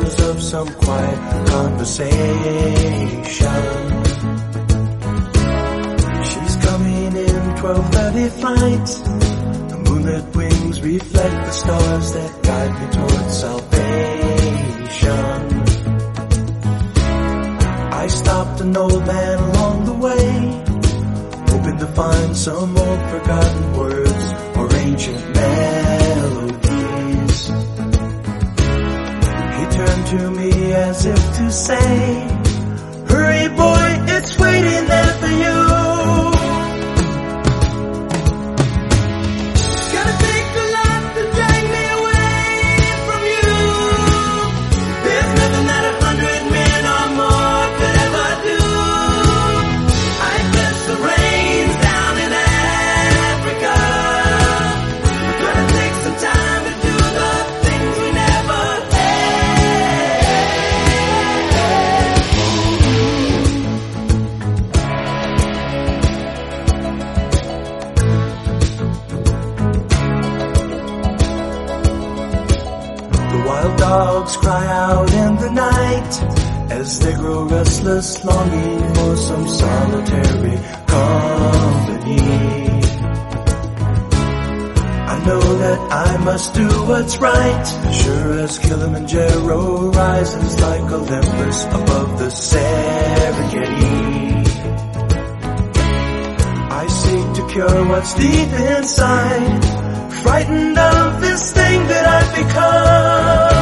echoes of some quiet conversation. She's coming in 12:30 flight. The moonlit wings reflect the stars that guide me towards salvation. I stopped an old man along the way, hoping to find some old forgotten words or ancient melodies. He turned to me as if to say, hurry boy, it's waiting there for you. Wild dogs cry out in the night as they grow restless, longing for some solitary company. I know that I must do what's right, sure as Kilimanjaro rises like Olympus above the Serengeti. I seek to cure what's deep inside, frightened of this thing that I've become.